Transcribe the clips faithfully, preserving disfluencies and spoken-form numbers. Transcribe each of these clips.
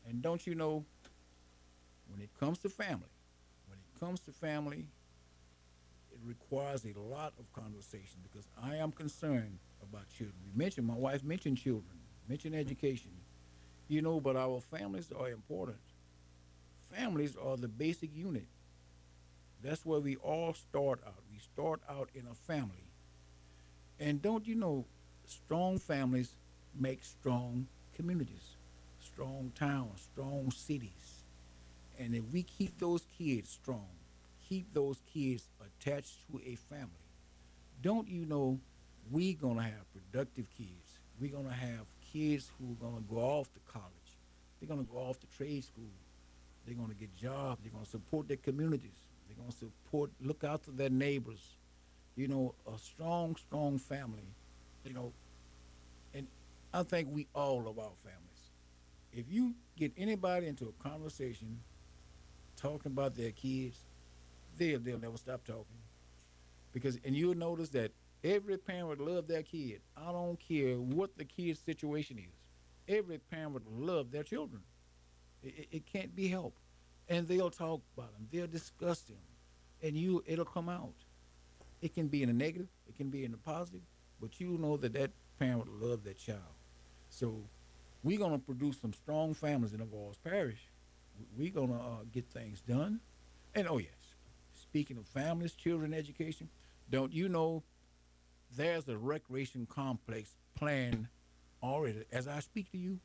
And don't you know, when it comes to family, when it comes to family, it requires a lot of conversation because I am concerned about children. We mentioned, my wife mentioned children, mentioned education, you know, but our families are important. Families are the basic unit. That's where we all start out. We start out in a family. And don't you know, strong families make strong communities, strong towns, strong cities. And if we keep those kids strong, keep those kids attached to a family, don't you know we gonna have productive kids. We're gonna have kids who are gonna go off to college. They're gonna go off to trade school. They're gonna get jobs. They're gonna support their communities. They're gonna support, look out for their neighbors. You know, a strong, strong family. You know, and I think we all love our families. If you get anybody into a conversation talking about their kids, they'll they'll never stop talking. Because and you'll notice that every parent would love their kid. I don't care what the kid's situation is. Every parent would love their children. It, it, it can't be helped. And they'll talk about them. They'll discuss them. And you it'll come out. It can be in a negative, it can be in a positive, but you know that that parent would love their child. So we're going to produce some strong families in the Walls Parish. We're going to uh, get things done. And oh, yes, speaking of families, children, education, don't you know there's a recreation complex planned already? As I speak to you,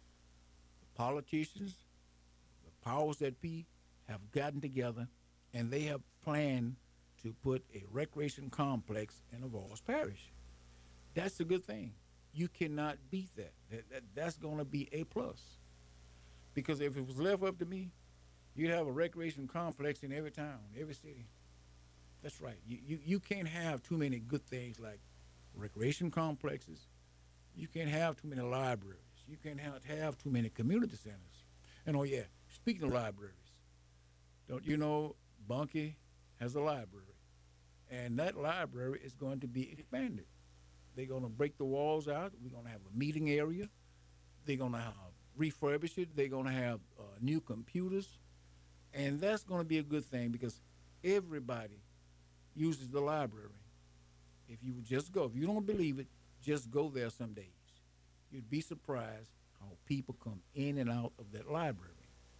the politicians, the powers that be have gotten together and they have planned to put a recreation complex in Avoyelles Parish. That's a good thing. You cannot beat that. that, that that's going to be a plus. Because if it was left up to me, you'd have a recreation complex in every town, every city. That's right. You, you, you can't have too many good things like recreation complexes. You can't have too many libraries. You can't have, have too many community centers. And oh, yeah, speaking of libraries, don't you know Bunkie has a library? And that library is going to be expanded. They're going to break the walls out. We're going to have a meeting area. They're going to have refurbish it. They're going to have uh, new computers. And that's going to be a good thing because everybody uses the library. If you would just go, if you don't believe it, just go there some days. You'd be surprised how people come in and out of that library.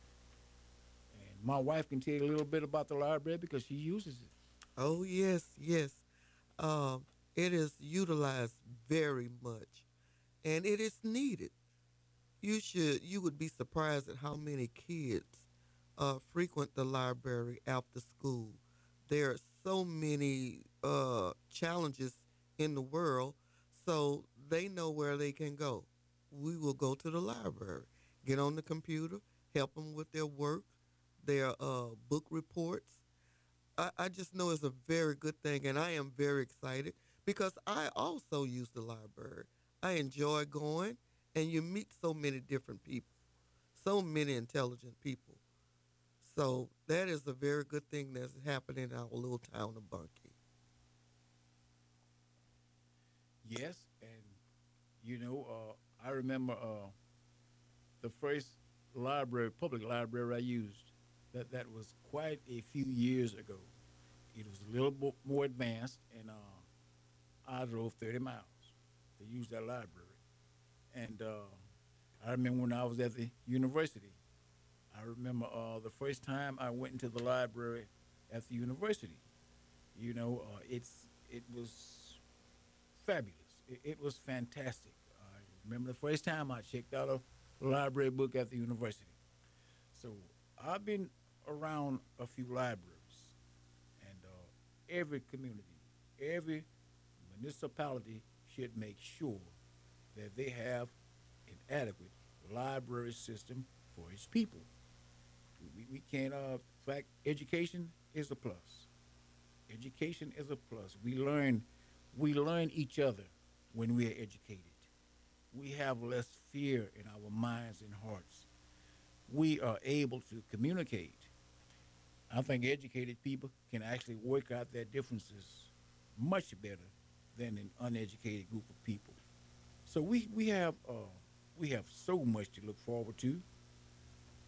And my wife can tell you a little bit about the library because she uses it. Oh, yes, yes. Um, it is utilized very much and it is needed. You should, you would be surprised at how many kids uh, frequent the library after school. There are so many uh, challenges in the world, so they know where they can go. We will go to the library, get on the computer, help them with their work, their uh, book reports. I, I just know it's a very good thing, and I am very excited because I also use the library. I enjoy going, and you meet so many different people, so many intelligent people. So that is a very good thing that's happening in our little town of Bunkie. Yes, and you know, uh, I remember uh, the first library, public library I used. That that was quite a few years ago. It was a little bo- more advanced, and uh, I drove thirty miles to use that library. And uh, I remember when I was at the university. I remember uh, the first time I went into the library at the university. You know, uh, it's it was fabulous. It, it was fantastic. I remember the first time I checked out a library book at the university. So I've been around a few libraries, and uh, every community, every municipality should make sure that they have an adequate library system for its people. We, we can't, uh, in fact, education is a plus. Education is a plus. We learn, we learn each other when we are educated. We have less fear in our minds and hearts. We are able to communicate. I think educated people can actually work out their differences much better than an uneducated group of people. So we we have uh, we have so much to look forward to.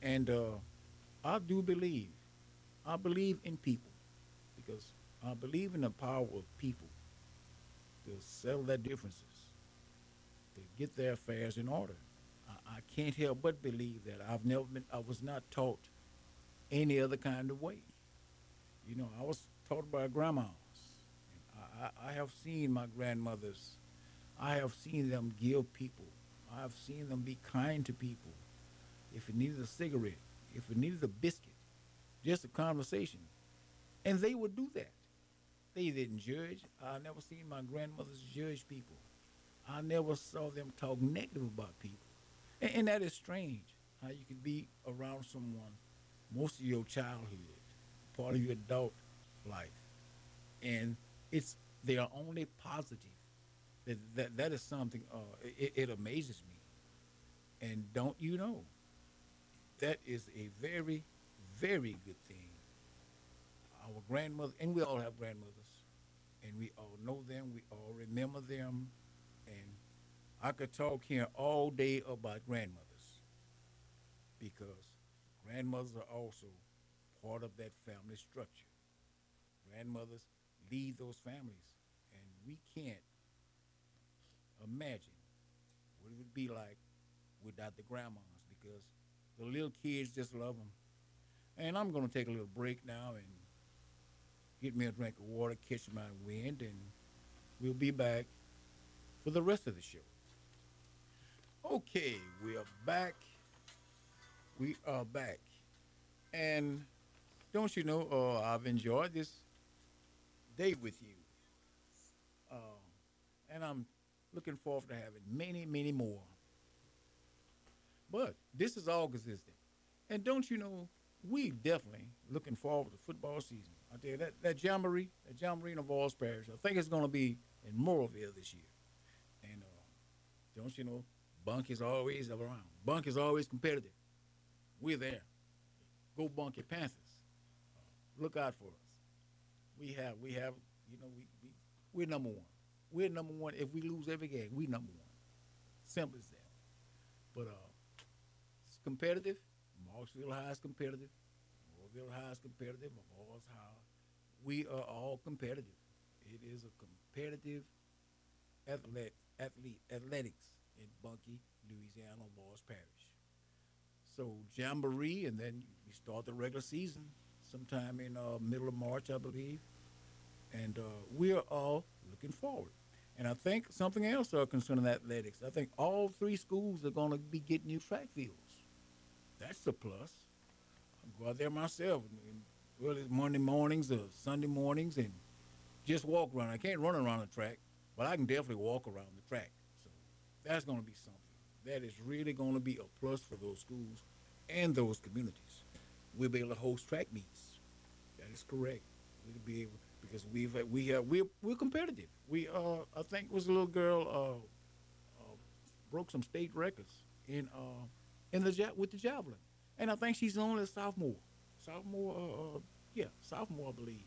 And uh, I do believe, I believe in people because I believe in the power of people to settle their differences, to get their affairs in order. I, I can't help but believe that I've never been, I was not taught any other kind of way. You know, I was taught by grandmas. I, I, I have seen my grandmothers. I have seen them give people. I have seen them be kind to people. If it needed a cigarette, if it needed a biscuit, just a conversation, and they would do that. They didn't judge. I never seen my grandmothers judge people. I never saw them talk negative about people. And, and that is strange how you can be around someone most of your childhood, part of your adult life, and it's they are only positive. That that, that is something. Uh, it, it amazes me. And don't you know that is a very, very good thing. Our grandmother, and we all have grandmothers, and we all know them. We all remember them, and I could talk here all day about grandmothers because grandmothers are also part of that family structure. Grandmothers lead those families, and we can't imagine what it would be like without the grandmas because the little kids just love them. And I'm going to take a little break now and get me a drink of water, catch my wind, and we'll be back for the rest of the show. Okay, we are back. We are back. And don't you know, uh, I've enjoyed this day with you. Uh, and I'm looking forward to having many, many more. But this is August, isn't it? And don't you know, we definitely looking forward to football season. I tell you that that jamboree, that jamboree in Vols Parish, I think it's going to be in Morroville this year. And uh, don't you know, Bunk is always around. Bunk is always competitive. We're there. Go Bunky Panthers. Look out for us. We have, we have, you know, we, we we're number one. We're number one. If we lose every game, we number one. Simple as that. But uh, it's competitive. Marksville High is competitive. Morville High is competitive. Mavoss High. We are all competitive. It is a competitive athlete, athlete athletics in Bunkie, Louisiana, Vols Parish. So jamboree, and then we start the regular season sometime in uh, middle of March, I believe, and uh, we are all looking forward. And I think something else uh, concerning athletics. I think all three schools are going to be getting new track fields. That's a plus. I go out there myself, and, well, it's Monday mornings or Sunday mornings, and just walk around. I can't run around the track, but I can definitely walk around the track. So that's going to be something. That is really going to be a plus for those schools and those communities. We'll be able to host track meets. That is correct. We'll be able because we've we have we're, we're competitive. We uh I think it was a little girl uh, uh broke some state records in uh in the ja- with the javelin, and I think she's only a sophomore. Sophomore, uh, uh yeah, sophomore, I believe.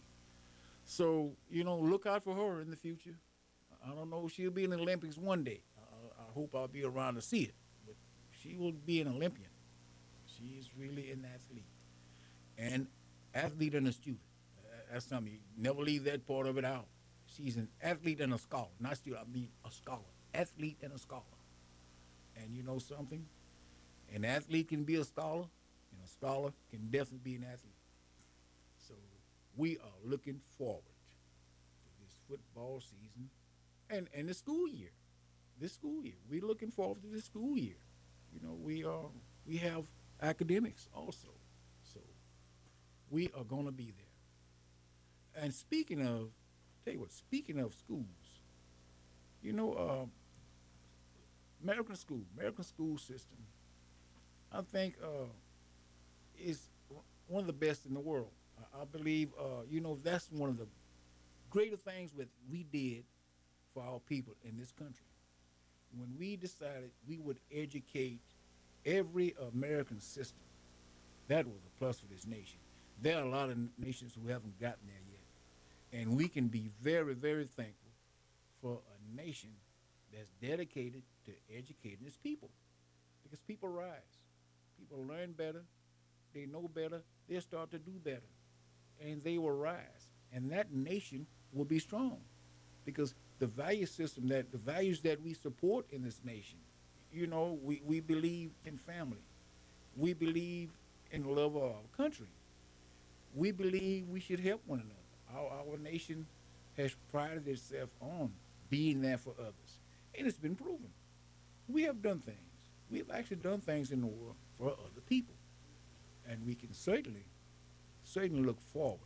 So you know, look out for her in the future. I don't know if she'll be in the Olympics one day. I, I hope I'll be around to see it, but she will be an Olympian. She is really an athlete, and athlete and a student. Uh, That's something you never leave that part of it out. She's an athlete and a scholar, not student. I mean a scholar, athlete and a scholar. And you know something? An athlete can be a scholar, and a scholar can definitely be an athlete. So we are looking forward to this football season and and the school year. This school year, we're looking forward to this school year. You know, we are we have academics also, so we are gonna be there. And speaking of, tell you what, speaking of schools, you know, uh, American school, American school system, I think uh, is one of the best in the world. I, I believe, uh, you know, that's one of the greater things that we did for our people in this country. When we decided we would educate every American system, that was a plus for this nation. There are a lot of nations who haven't gotten there yet. And we can be very, very thankful for a nation that's dedicated to educating its people because people rise, people learn better, they know better, they'll start to do better, and they will rise, and that nation will be strong, because the value system that the values that we support in this nation, you know, we, we believe in family, we believe in the love of our country, we believe we should help one another. Our, our nation has prided itself on being there for others, and it's been proven. We have done things. We have actually done things in the world for other people, and we can certainly, certainly look forward.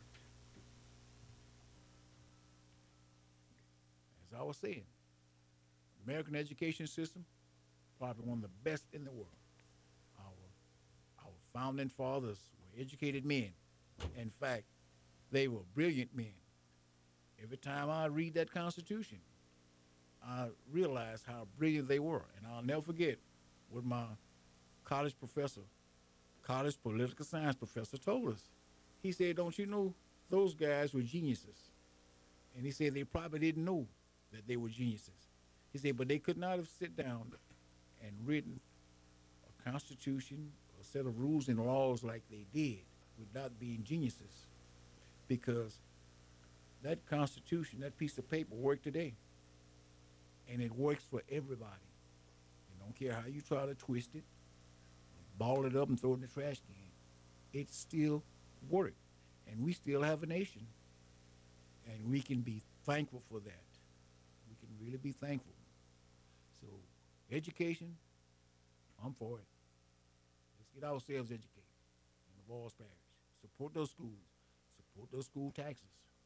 As I was saying, American education system, probably one of the best in the world. Our, our founding fathers were educated men. In fact, they were brilliant men. Every time I read that Constitution, I realize how brilliant they were. And I'll never forget what my college professor, college political science professor, told us. He said, don't you know those guys were geniuses? And he said they probably didn't know that they were geniuses. He said, but they could not have sit down and written a constitution, a set of rules and laws like they did without being geniuses. Because that constitution, that piece of paper worked today. And it works for everybody. You don't care how you try to twist it, ball it up and throw it in the trash can. It still works. And we still have a nation. And we can be thankful for that. We can really be thankful. So, education, I'm for it. Let's get ourselves educated in the Vols Parish. Support those schools. Support those school taxes.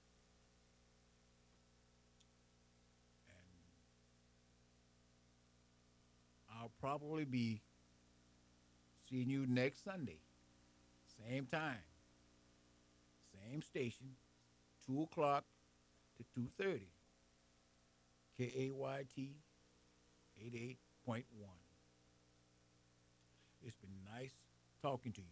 I'll probably be seeing you next Sunday. Same time. Same station. two o'clock to two thirty. K A Y T eighty-eight point one. It's been nice talking to you.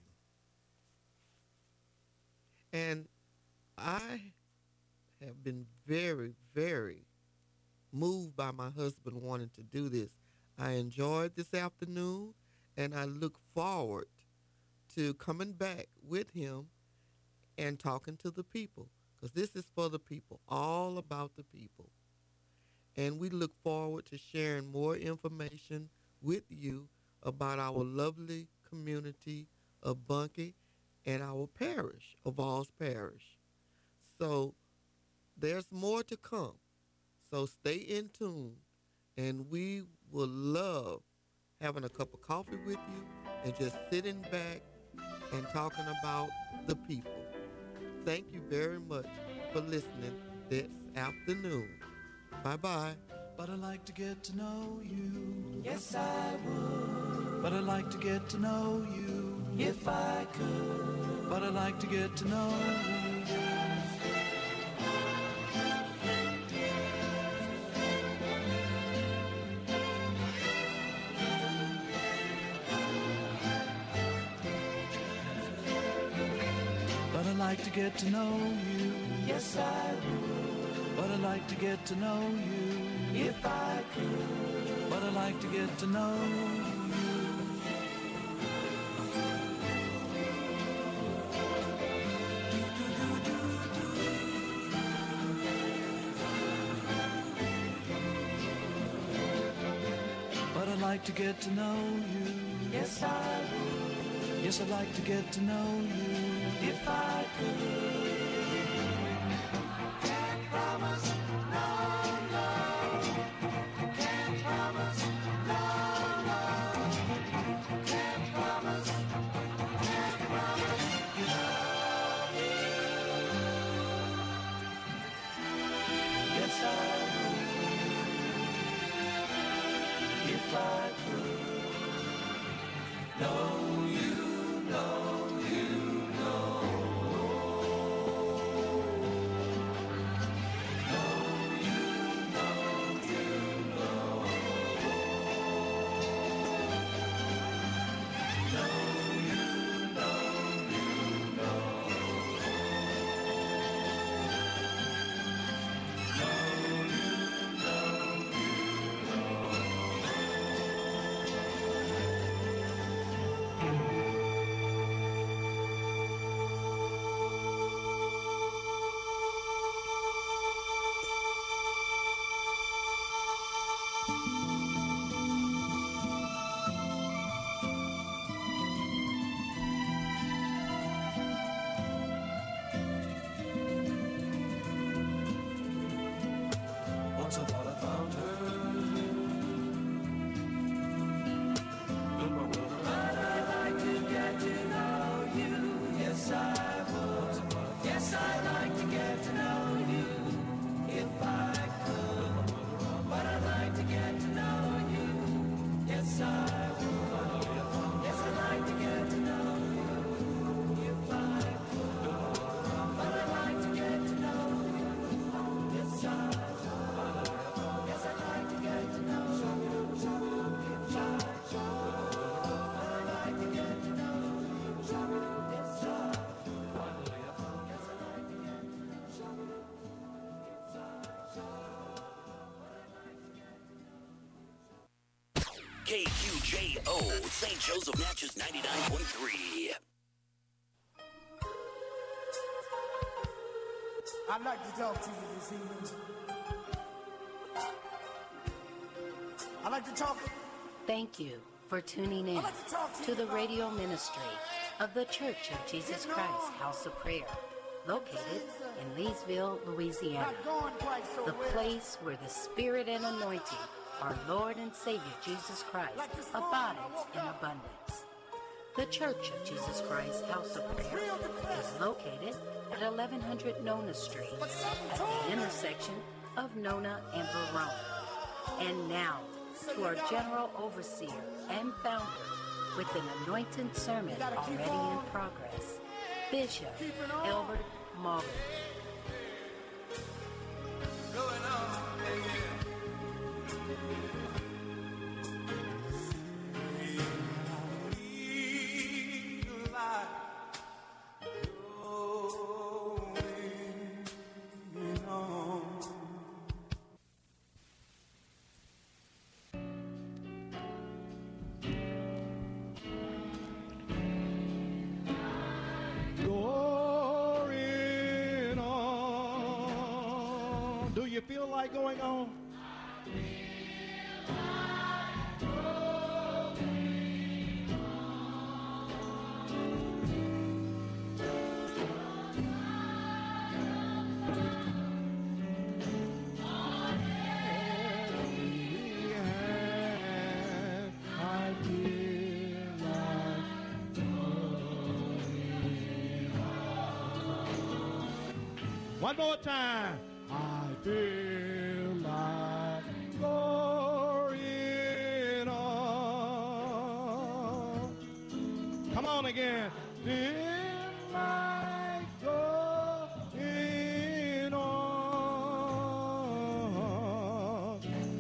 And I have been very, very moved by my husband wanting to do this. I enjoyed this afternoon, and I look forward to coming back with him and talking to the people, because this is for the people, all about the people. And we look forward to sharing more information with you about our lovely community of Bunkie and our parish of Vols Parish. So there's more to come. So stay in tune, and we will love having a cup of coffee with you and just sitting back and talking about the people. Thank you very much for listening this afternoon. Bye-bye. But I'd like to get to know you. Yes, I would. But I'd like to get to know you. If I could. But I'd like to get to know you. But I'd like to get to know you. Yes, I would. But I'd like to get to know you. If I could. But I'd like to get to know you. But I'd like to get to know you. Yes, I would. Yes, I'd like to get to know you. If I could. Can't promise, no, no. Can't promise, no, no. Can't promise, can't promise, love you. Yes, I would. If I could. Know you, know you, know. K Q J O, Saint Joseph Natchez ninety-nine point three. I'd like to talk to you this evening. I'd like to talk. Thank you for tuning in like to talk to to you the about- radio ministry of the Church of Jesus Christ House of Prayer, located in Leesville, Louisiana. Not going quite so The well. place where the Spirit and anointing, our Lord and Savior Jesus Christ, abides in abundance. The Church of Jesus Christ House of Prayer is located at eleven hundred Nona Street, at the intersection of Nona and Verona. And now, to our General Overseer and Founder, with an anointed sermon already in progress, Bishop Elbert Marlin. Going on. Do you feel like going on? I feel like one more time. I feel like going on. Come on again. Feel like going on.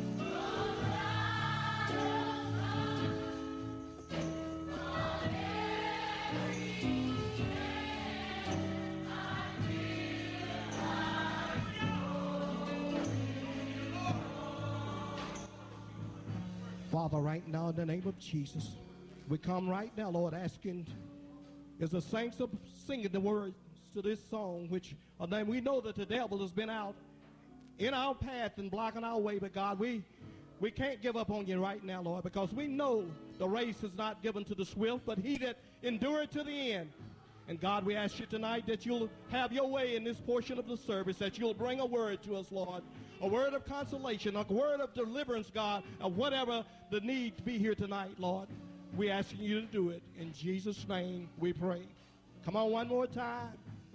Father, right now in the name of Jesus, we come right now, Lord, asking as the saints are singing the words to this song, which uh, then we know that the devil has been out in our path and blocking our way, but God, we we can't give up on you right now, Lord, because we know the race is not given to the swift, but he that endureth to the end. And God, we ask you tonight that you'll have your way in this portion of the service, that you'll bring a word to us, Lord, a word of consolation, a word of deliverance, God, of whatever the need to be here tonight, Lord. We asking you to do it. In Jesus' name we pray. Come on, one more time.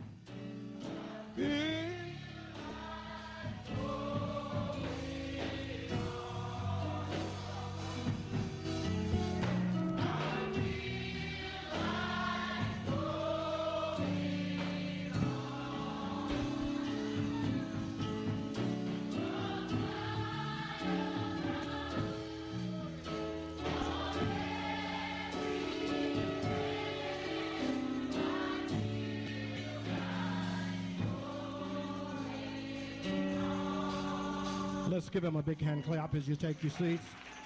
Feel Let's give him a big hand clap as you take your seats.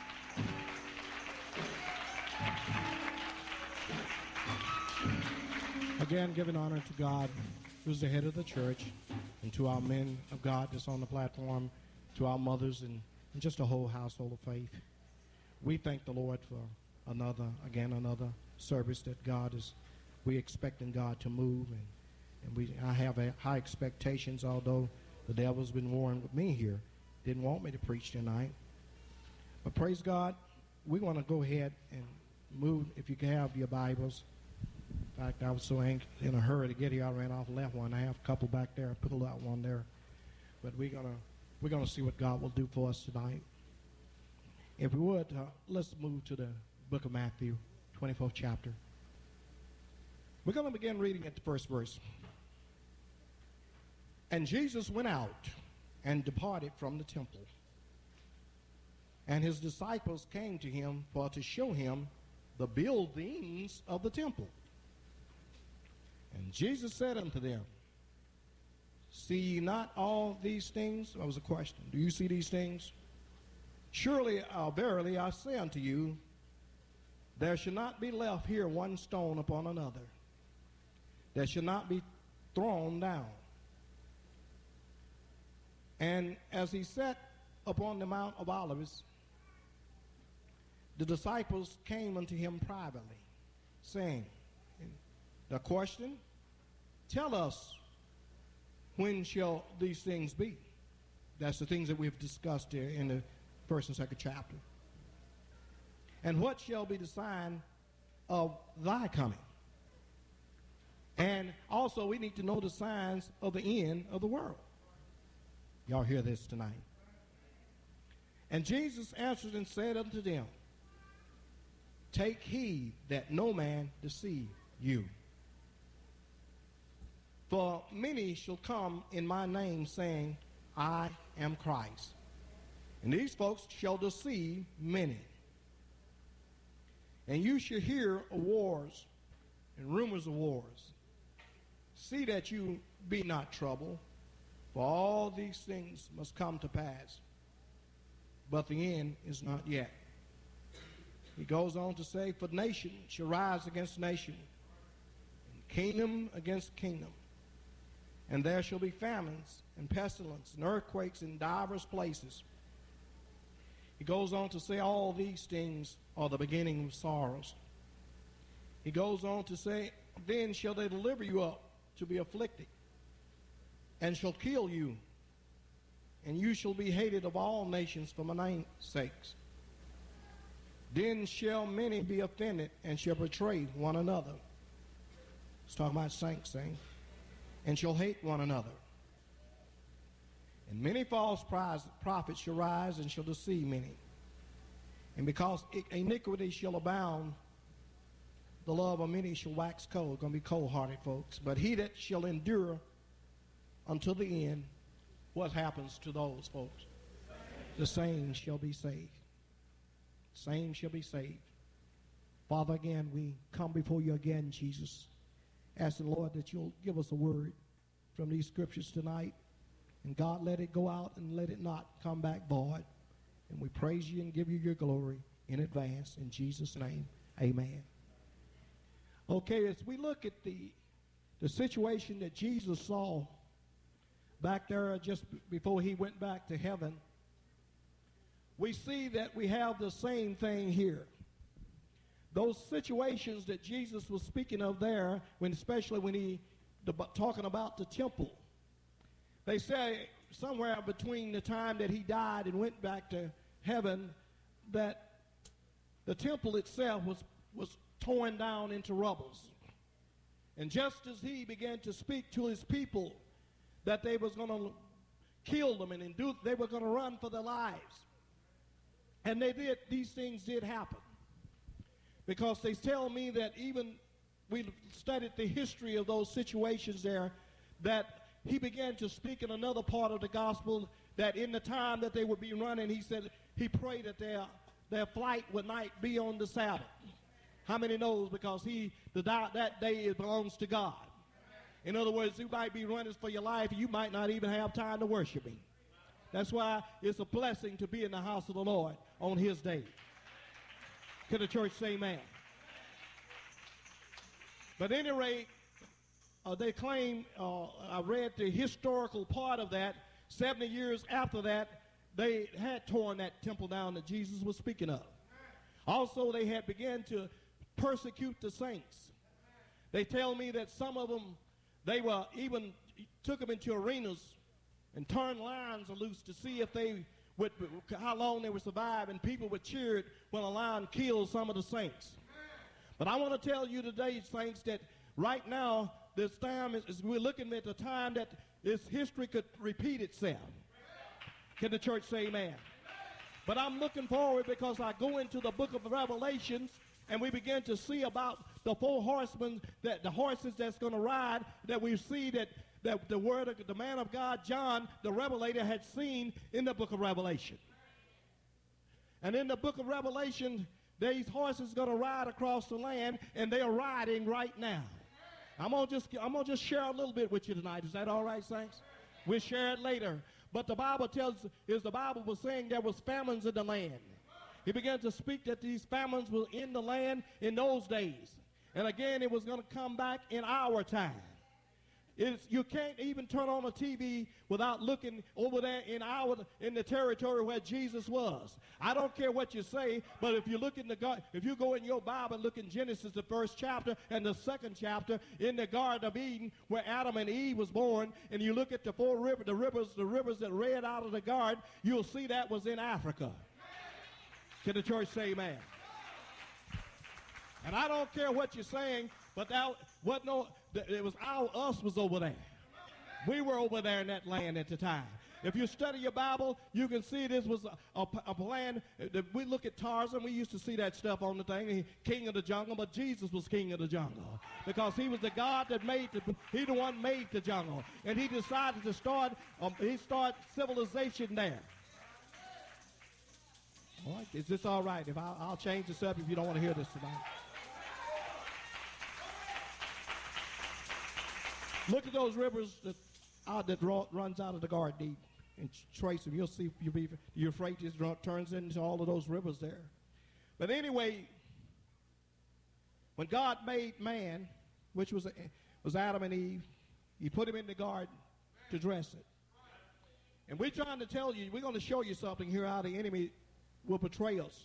Again, giving honor to God, who's the head of the church, and to our men of God that's on the platform, to our mothers, and, and just a whole household of faith. We thank the Lord for another, again, another service that God is, we expecting God to move, and, and we, I have a, high expectations, although the devil's been warring with me here. Didn't want me to preach tonight. But praise God, we want to go ahead and move, if you can have your Bibles. In fact, I was so ang- in a hurry to get here, I ran off and left one. I have a couple back there. I pulled out one there. But we're going to we're gonna see what God will do for us tonight. If we would, uh, let's move to the book of Matthew, twenty-fourth chapter. We're going to begin reading at the first verse. And Jesus went out and departed from the temple. And his disciples came to him for to show him the buildings of the temple. And Jesus said unto them, see ye not all these things? That was a question. Do you see these things? Surely, uh, verily, I say unto you, there shall not be left here one stone upon another, that shall not be thrown down. And as he sat upon the Mount of Olives, the disciples came unto him privately, saying, the question, tell us, when shall these things be? That's the things that we've discussed here in the first and second chapter. And what shall be the sign of thy coming? And also we need to know the signs of the end of the world. Y'all hear this tonight. And Jesus answered and said unto them, take heed that no man deceive you. For many shall come in my name, saying, I am Christ. And these folks shall deceive many. And you shall hear of wars and rumors of wars. See that you be not troubled, for all these things must come to pass. But the end is not yet. He goes on to say, for nation shall rise against nation, and kingdom against kingdom. And there shall be famines and pestilence and earthquakes in divers places. He goes on to say all these things are the beginning of sorrows. He goes on to say, then shall they deliver you up to be afflicted, and shall kill you, and you shall be hated of all nations for my name's sakes. Then shall many be offended, and shall betray one another. It's talking about saints saying, and shall hate one another. And many false prophets shall rise and shall deceive many. And because iniquity shall abound, the love of many shall wax cold. Going to be cold-hearted, folks. But he that shall endure until the end, what happens to those folks? The same shall be saved. Same shall be saved. Father, again, we come before you again, Jesus, asking, Lord, that you'll give us a word from these scriptures tonight. And God, let it go out and let it not come back void. And we praise you and give you your glory in advance. In Jesus' name, amen. Okay, as we look at the, the situation that Jesus saw back there just b- before he went back to heaven, we see that we have the same thing here. Those situations that Jesus was speaking of there, when especially when he the, talking about the temple, they say somewhere between the time that he died and went back to heaven that the temple itself was, was torn down into rubble. And just as he began to speak to his people that they was going to kill them and do, they were going to run for their lives. And they did, these things did happen. Because they tell me that even we studied the history of those situations there, that he began to speak in another part of the gospel that in the time that they would be running, he said, he prayed that their, their flight would not be on the Sabbath. How many knows? Because he, the, that day it belongs to God. In other words, you might be running for your life, and you might not even have time to worship him. That's why it's a blessing to be in the house of the Lord on his day. Can the church say amen? But at any rate, uh, they claim, uh, I read the historical part of that, seventy years after that, they had torn that temple down that Jesus was speaking of. Also, they had begun to persecute the saints. They tell me that some of them, they were even took them into arenas and turned lions loose to see if they would, how long they would survive, and people would cheer it when a lion killed some of the saints. But I want to tell you today, saints, that right now, this time is, is we're looking at the time that this history could repeat itself. Can the church say amen? But I'm looking forward because I go into the book of Revelations and we begin to see about the four horsemen, that the horses that's going to ride, that we see that, that the word of the man of God, John, the Revelator, had seen in the book of Revelation. And in the book of Revelation, these horses are going to ride across the land, and they are riding right now. I'm going to just, I'm going to just share a little bit with you tonight. Is that all right, saints? We'll share it later. But the Bible tells, is the Bible was saying there was famines in the land. He began to speak that these famines were in the land in those days. And again, it was going to come back in our time. It's, you can't even turn on a T V without looking over there in our in the territory where Jesus was. I don't care what you say, but if you look in the God, if you go in your Bible and look in Genesis, the first chapter and the second chapter, in the Garden of Eden, where Adam and Eve was born, and you look at the four rivers, the rivers, the rivers that ran out of the garden, you'll see that was in Africa. Can the church say amen? And I don't care what you're saying, but that what no, it was our us was over there. We were over there in that land at the time. If you study your Bible, you can see this was a, a, a plan. We look at Tarzan, we used to see that stuff on the thing, he, king of the jungle, but Jesus was king of the jungle because he was the God that made, the, he the one made the jungle. And he decided to start, um, he started civilization there. All right, is this all right? If I, I'll change this up if you don't want to hear this tonight. Look at those rivers that, uh, that raw, runs out of the Garden of Eden and trace them. You'll see you'll be, the Euphrates turns into all of those rivers there. But anyway, when God made man, which was, was Adam and Eve, he put him in the garden to dress it. And we're trying to tell you, we're going to show you something here how the enemy will betray us.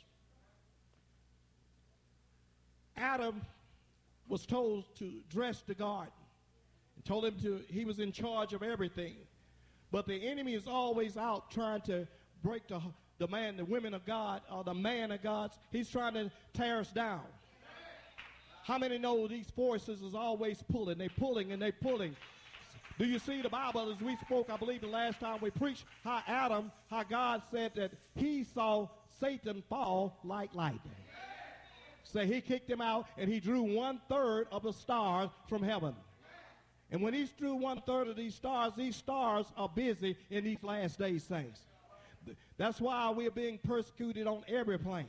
Adam was told to dress the garden. Told him to, he was in charge of everything. But the enemy is always out trying to break the, the man, the women of God, or the man of God. He's trying to tear us down. How many know these forces is always pulling? They're pulling and they're pulling. Do you see the Bible, as we spoke, I believe the last time we preached, how Adam, how God said that he saw Satan fall like lightning. So he kicked him out and he drew one third of the stars from heaven. And when he threw one third of these stars, these stars are busy in these last days, saints. That's why we're being persecuted on every plane.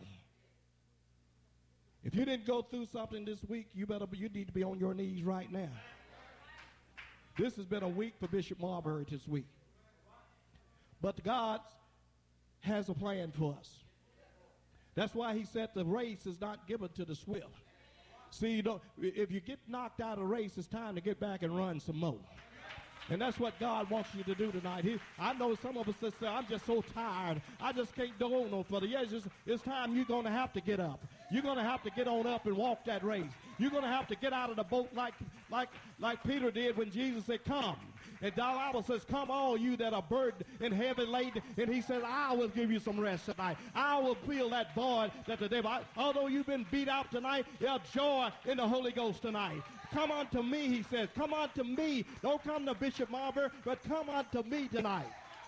If you didn't go through something this week, you better you need to be on your knees right now. This has been a week for Bishop Marbury this week. But God has a plan for us. That's why he said the race is not given to the swift. See, you don't, if you get knocked out of the race, it's time to get back and run some more. And that's what God wants you to do tonight. He, I know some of us that say, I'm just so tired. I just can't go no further. Yes, it's, it's time you're going to have to get up. You're going to have to get on up and walk that race. You're going to have to get out of the boat like, like, like Peter did when Jesus said, come. And the Bible says, come all you that are burdened and heavy laden. And he says, I will give you some rest tonight. I will fill that void that the devil, I, although you've been beat out tonight, there's joy in the Holy Ghost tonight. Come unto me, he says. Come unto me. Don't come to Bishop Marbury, but come unto me tonight.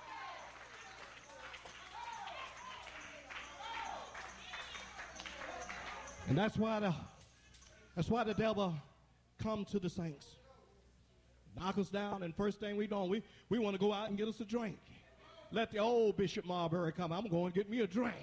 And that's why the, that's why the devil comes to the saints. Knock us down, and first thing we do, we, we want to go out and get us a drink. Let the old Bishop Marbury come. I'm going to get me a drink.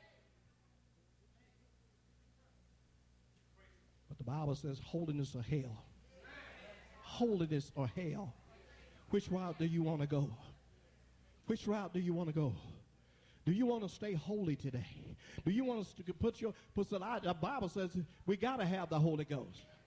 But the Bible says holiness or hell. Holiness or hell. Which route do you want to go? Which route do you want to go? Do you want to stay holy today? Do you want to put your, put the, the Bible says we got to have the Holy Ghost.